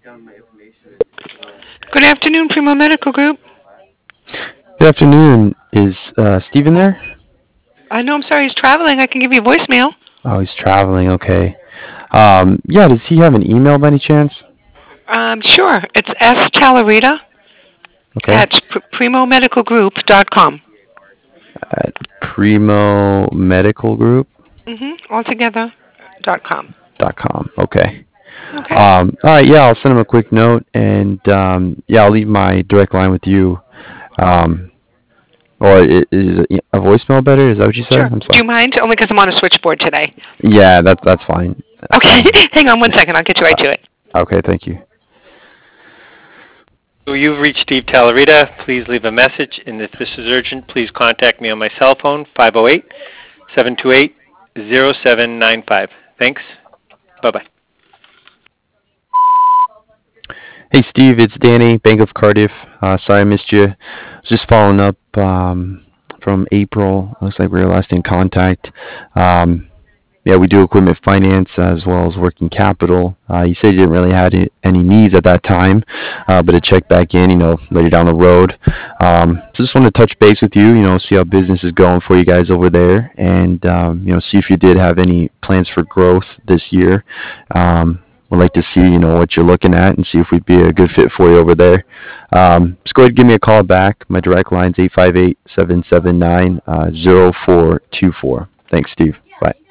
Good afternoon, Primo Medical Group. Good afternoon. Is Steven there? I know I'm sorry he's traveling. I can give you a voicemail. Oh, he's traveling. Okay. Yeah. Does he have an email by any chance? Sure. It's S. Talarita Okay. at primomedicalgroup.com. At Primo Medical Group Altogether, .com. .com. Okay. Okay. All right. Yeah. I'll send him a quick note, and yeah, I'll leave my direct line with you. Um, or is a voicemail better? Is that what you said? Sure. I'm Do sorry. you mind? Only because I'm on a switchboard today. Yeah. That's fine. Okay. Hang on one second. I'll get you right to it. Okay. Thank you. You've reached Steve Talarita. Please leave a message, and if this is urgent, please contact me on my cell phone, 508-728-0795. Thanks. Bye-bye. Hey Steve, it's Danny, Bank of Cardiff. Sorry I missed you. Just following up from April. Looks like we were last in contact. Um, yeah, we do equipment finance as well as working capital. You said you didn't really have any needs at that time, but to check back in, later down the road. So just want to touch base with you, see how business is going for you guys over there, and see if you did have any plans for growth this year. Would like to see, what you're looking at and see if we'd be a good fit for you over there. Just go ahead and give me a call back. My direct line's 858-779-0424. Thanks, Steve. Bye.